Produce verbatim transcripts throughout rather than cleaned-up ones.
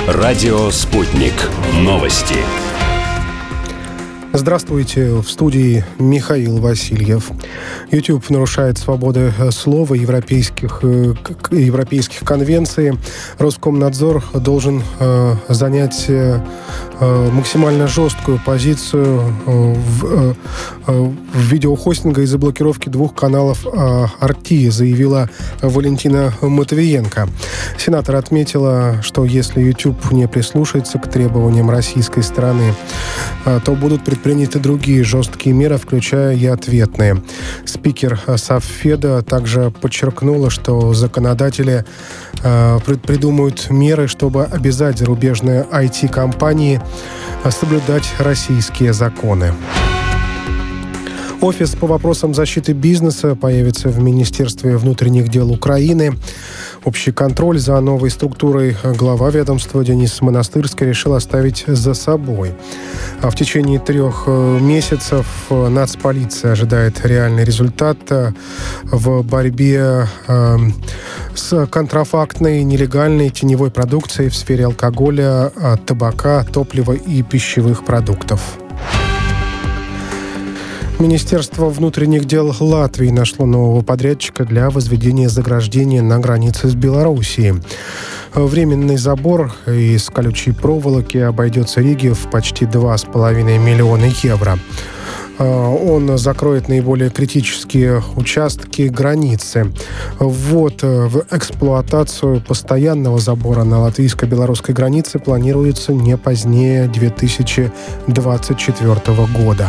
Радио «Спутник». Новости. Здравствуйте, в студии Михаил Васильев. YouTube нарушает свободы слова европейских, европейских конвенций. Роскомнадзор должен э, занять э, максимально жесткую позицию в, э, в видеохостинга из-за блокировки двух каналов э, ар ти, заявила Валентина Матвиенко. Сенатор отметила, что если YouTube не прислушается к требованиям российской стороны, э, то будут предприняты приняты другие жесткие меры, включая и ответные. Спикер Совфеда также подчеркнула, что законодатели э, придумают меры, чтобы обязать зарубежные ай ти-компании соблюдать российские законы. Офис по вопросам защиты бизнеса появится в Министерстве внутренних дел Украины. Общий контроль за новой структурой глава ведомства Денис Монастырский решил оставить за собой. В течение трех месяцев нацполиция ожидает реальный результат в борьбе с контрафактной, нелегальной теневой продукцией в сфере алкоголя, табака, топлива и пищевых продуктов. Министерство внутренних дел Латвии нашло нового подрядчика для возведения заграждения на границе с Белоруссией. Временный забор из колючей проволоки обойдется Риге в почти два с половиной миллиона евро. Он закроет наиболее критические участки границы. Ввод в эксплуатацию постоянного забора на латвийско-белорусской границе планируется не позднее две тысячи двадцать четвёртого года.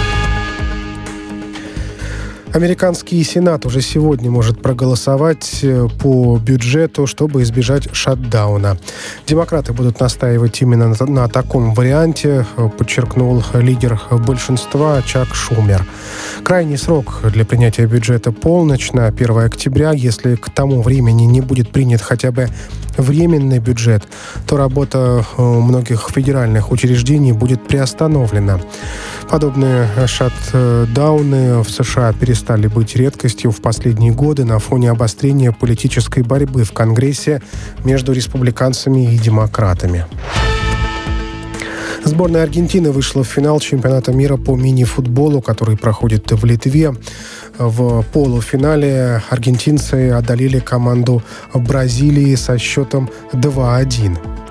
Американский Сенат уже сегодня может проголосовать по бюджету, чтобы избежать шатдауна. Демократы будут настаивать именно на, на таком варианте, подчеркнул лидер большинства Чак Шумер. Крайний срок для принятия бюджета полночь на первое октября. Если к тому времени не будет принят хотя бы временный бюджет, то работа многих федеральных учреждений будет приостановлена. Подобные шатдауны в США перестали быть редкостью в последние годы на фоне обострения политической борьбы в Конгрессе между республиканцами и демократами. Сборная Аргентины вышла в финал чемпионата мира по мини-футболу, который проходит в Литве. В полуфинале аргентинцы одолели команду Бразилии со счетом два один.